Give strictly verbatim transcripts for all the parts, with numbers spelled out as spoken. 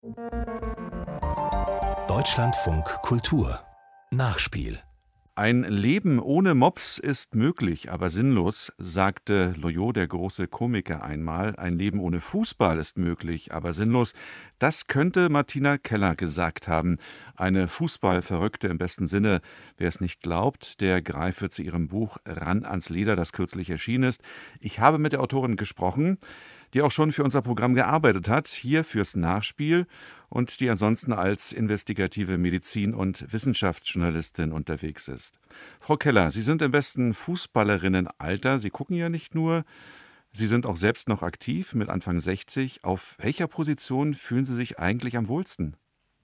Deutschlandfunk Kultur Nachspiel. Ein Leben ohne Mops ist möglich, aber sinnlos, sagte Loriot, der große Komiker, einmal. Ein Leben ohne Fußball ist möglich, aber sinnlos. Das könnte Martina Keller gesagt haben. Eine Fußballverrückte im besten Sinne. Wer es nicht glaubt, der greife zu ihrem Buch Ran ans Leder, das kürzlich erschienen ist. Ich habe mit der Autorin gesprochen, die auch schon für unser Programm gearbeitet hat, hier fürs Nachspiel, und die ansonsten als investigative Medizin- und Wissenschaftsjournalistin unterwegs ist. Frau Keller, Sie sind im besten Fußballerinnenalter. Sie gucken ja nicht nur, Sie sind auch selbst noch aktiv mit Anfang sechzig. Auf welcher Position fühlen Sie sich eigentlich am wohlsten?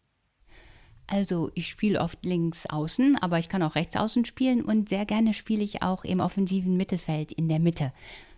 Also ich spiele oft links außen, aber ich kann auch rechts außen spielen und sehr gerne spiele ich auch im offensiven Mittelfeld in der Mitte.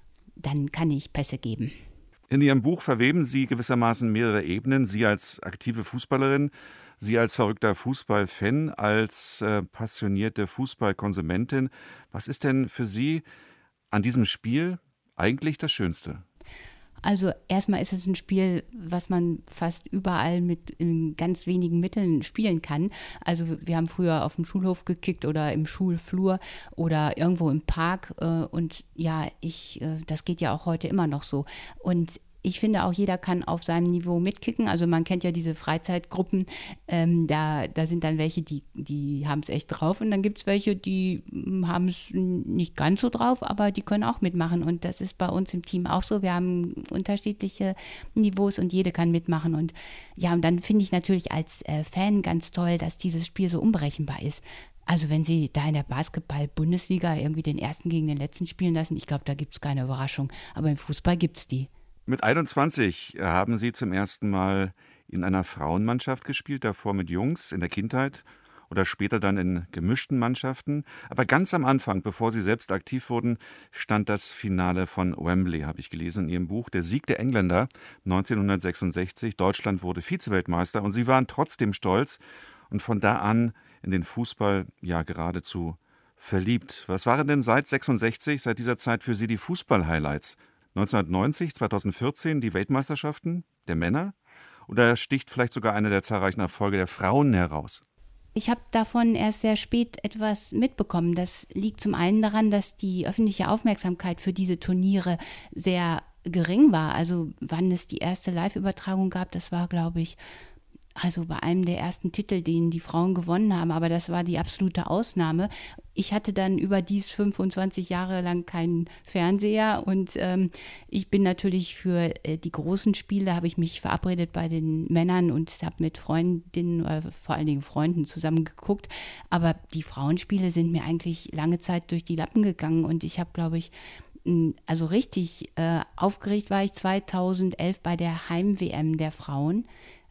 Dann kann ich Pässe geben. In Ihrem Buch verweben Sie gewissermaßen mehrere Ebenen. Sie als aktive Fußballerin, Sie als verrückter Fußballfan, als äh, passionierte Fußballkonsumentin. Was ist denn für Sie an diesem Spiel eigentlich das Schönste? Also erstmal ist es ein Spiel, was man fast überall mit in ganz wenigen Mitteln spielen kann. Also wir haben früher auf dem Schulhof gekickt oder im Schulflur oder irgendwo im Park. Äh, und ja, ich, äh, das geht ja auch heute immer noch so. Und ich finde auch, jeder kann auf seinem Niveau mitkicken. Also man kennt ja diese Freizeitgruppen, ähm, da, da sind dann welche, die, die haben es echt drauf und dann gibt es welche, die haben es nicht ganz so drauf, aber die können auch mitmachen und das ist bei uns im Team auch so. Wir haben unterschiedliche Niveaus und jede kann mitmachen und ja, und dann finde ich natürlich als äh, Fan ganz toll, dass dieses Spiel so unberechenbar ist. Also wenn sie da in der Basketball-Bundesliga irgendwie den ersten gegen den letzten spielen lassen, ich glaube, da gibt es keine Überraschung, aber im Fußball gibt es die. Mit einundzwanzig haben Sie zum ersten Mal in einer Frauenmannschaft gespielt, davor mit Jungs in der Kindheit oder später dann in gemischten Mannschaften. Aber ganz am Anfang, bevor Sie selbst aktiv wurden, stand das Finale von Wembley, habe ich gelesen in Ihrem Buch. Der Sieg der Engländer neunzehnhundertsechsundsechzig. Deutschland wurde Vizeweltmeister und Sie waren trotzdem stolz und von da an in den Fußball ja geradezu verliebt. Was waren denn seit sechsundsechzig, seit dieser Zeit für Sie die Fußball-Highlights? neunzehnhundertneunzig, zweitausendvierzehn die Weltmeisterschaften der Männer? Oder sticht vielleicht sogar einer der zahlreichen Erfolge der Frauen heraus? Ich habe davon erst sehr spät etwas mitbekommen. Das liegt zum einen daran, dass die öffentliche Aufmerksamkeit für diese Turniere sehr gering war. Also wann es die erste Live-Übertragung gab, das war, glaube ich, also bei einem der ersten Titel, den die Frauen gewonnen haben, aber das war die absolute Ausnahme. Ich hatte dann überdies fünfundzwanzig Jahre lang keinen Fernseher und ähm, ich bin natürlich für äh, die großen Spiele, habe ich mich verabredet bei den Männern und habe mit Freundinnen, äh, vor allen Dingen Freunden zusammen geguckt, aber die Frauenspiele sind mir eigentlich lange Zeit durch die Lappen gegangen und ich habe, glaube ich, also richtig äh, aufgeregt war ich zweitausendelf bei der Heim-W M der Frauen.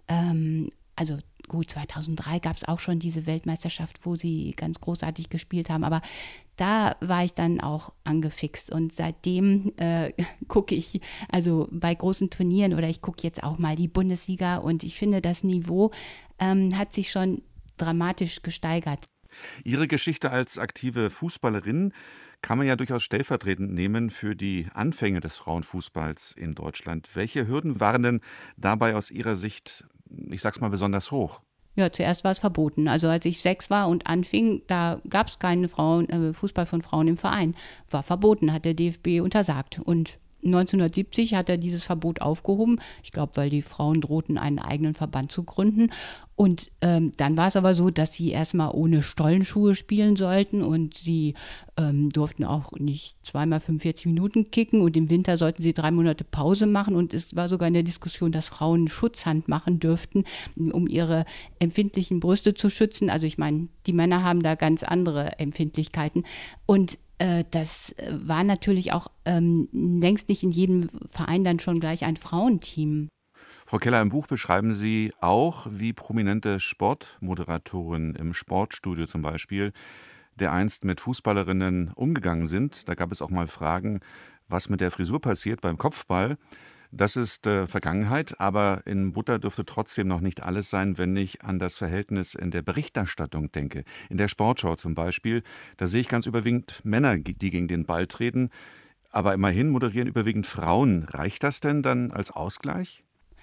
Ähm, also gut, zweitausenddrei gab es auch schon diese Weltmeisterschaft, wo sie ganz großartig gespielt haben, aber da war ich dann auch angefixt und seitdem äh, gucke ich, also bei großen Turnieren oder ich gucke jetzt auch mal die Bundesliga und ich finde, das Niveau ähm, hat sich schon dramatisch gesteigert. Ihre Geschichte als aktive Fußballerin kann man ja durchaus stellvertretend nehmen für die Anfänge des Frauenfußballs in Deutschland. Welche Hürden waren denn dabei aus Ihrer Sicht, ich sag's mal, besonders hoch? Ja, zuerst war es verboten. Also als ich sechs war und anfing, da gab es keinen Frauen, äh, Fußball von Frauen im Verein. War verboten, hat der D F B untersagt. Und neunzehnhundertsiebzig hat er dieses Verbot aufgehoben. Ich glaube, weil die Frauen drohten, einen eigenen Verband zu gründen. Und ähm, dann war es aber so, dass sie erstmal ohne Stollenschuhe spielen sollten und sie ähm, durften auch nicht zweimal fünfundvierzig Minuten kicken und im Winter sollten sie drei Monate Pause machen und es war sogar in der Diskussion, dass Frauen Schutzhand machen dürften, um ihre empfindlichen Brüste zu schützen. Also ich meine, die Männer haben da ganz andere Empfindlichkeiten und äh, das war natürlich auch ähm, längst nicht in jedem Verein dann schon gleich ein Frauenteam. Frau Keller, im Buch beschreiben Sie auch, wie prominente Sportmoderatoren im Sportstudio zum Beispiel dereinst mit Fußballerinnen umgegangen sind. Da gab es auch mal Fragen, was mit der Frisur passiert beim Kopfball. Das ist äh, Vergangenheit, aber in Butter dürfte trotzdem noch nicht alles sein, wenn ich an das Verhältnis in der Berichterstattung denke. In der Sportschau zum Beispiel, da sehe ich ganz überwiegend Männer, die gegen den Ball treten, aber immerhin moderieren überwiegend Frauen. Reicht das denn dann als Ausgleich?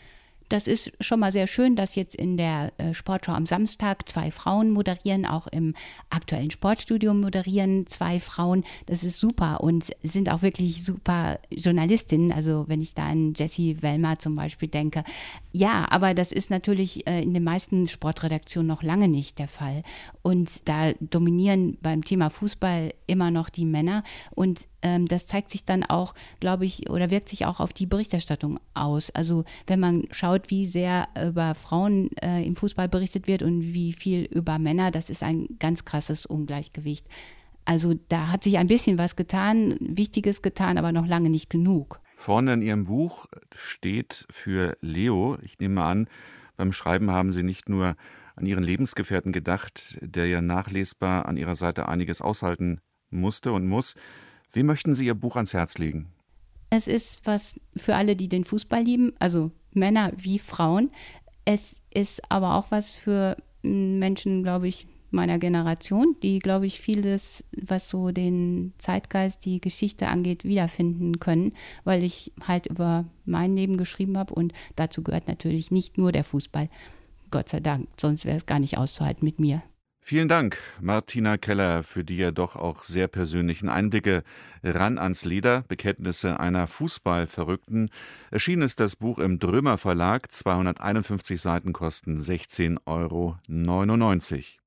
Das ist schon mal sehr schön, dass jetzt in der äh, Sportschau am Samstag zwei Frauen moderieren, auch im aktuellen Sportstudio moderieren zwei Frauen. Das ist super und sind auch wirklich super Journalistinnen. Also wenn ich da an Jessie Wellmer zum Beispiel denke. Ja, aber das ist natürlich äh, in den meisten Sportredaktionen noch lange nicht der Fall. Und da dominieren beim Thema Fußball immer noch die Männer. Und ähm, das zeigt sich dann auch, glaube ich, oder wirkt sich auch auf die Berichterstattung aus. Also wenn man schaut, wie sehr über Frauen äh, im Fußball berichtet wird und wie viel über Männer, das ist ein ganz krasses Ungleichgewicht. Also da hat sich ein bisschen was getan, Wichtiges getan, aber noch lange nicht genug. Vorne in Ihrem Buch steht für Leo, ich nehme an, beim Schreiben haben Sie nicht nur an Ihren Lebensgefährten gedacht, der ja nachlesbar an Ihrer Seite einiges aushalten musste und muss. Wie möchten Sie Ihr Buch ans Herz legen? Es ist was für alle, die den Fußball lieben, also Männer wie Frauen. Es ist aber auch was für Menschen, glaube ich, meiner Generation, die, glaube ich, vieles, was so den Zeitgeist, die Geschichte angeht, wiederfinden können, weil ich halt über mein Leben geschrieben habe und dazu gehört natürlich nicht nur der Fußball. Gott sei Dank, sonst wäre es gar nicht auszuhalten mit mir. Vielen Dank, Martina Keller, für die ja doch auch sehr persönlichen Einblicke ran ans Leder, Bekenntnisse einer Fußballverrückten. Erschienen ist das Buch im Drömer Verlag, zweihunderteinundfünfzig Seiten kosten sechzehn Euro neunundneunzig.